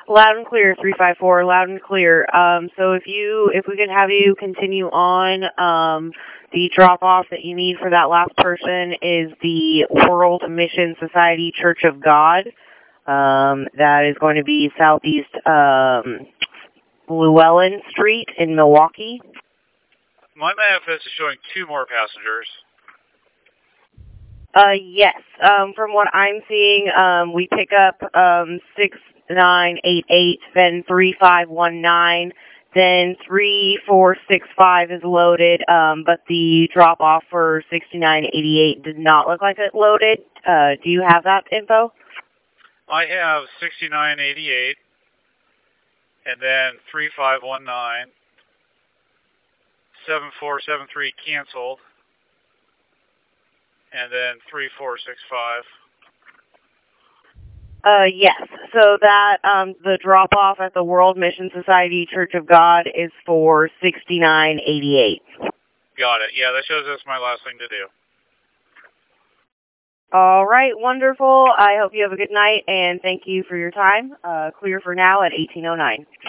Loud and clear, 354, loud and clear. So if we could have you continue on, the drop-off that you need for that last person is the World Mission Society Church of God. That is going to be Southeast, Llewellyn Street in Milwaukee. My manifest is showing 2 more passengers. Yes. From what I'm seeing, we pick up 6988, then 3519, then 3465 is loaded, but the drop off for 6988 did not look like it loaded. Do you have that info? I have 6988, and then 3519, 7473 canceled, and then 3465. Yes. So that, the drop-off at the World Mission Society Church of God is for 6988. Got it. Yeah, that shows that's my last thing to do. All right, wonderful. I hope you have a good night, and thank you for your time. Clear for now at 1809.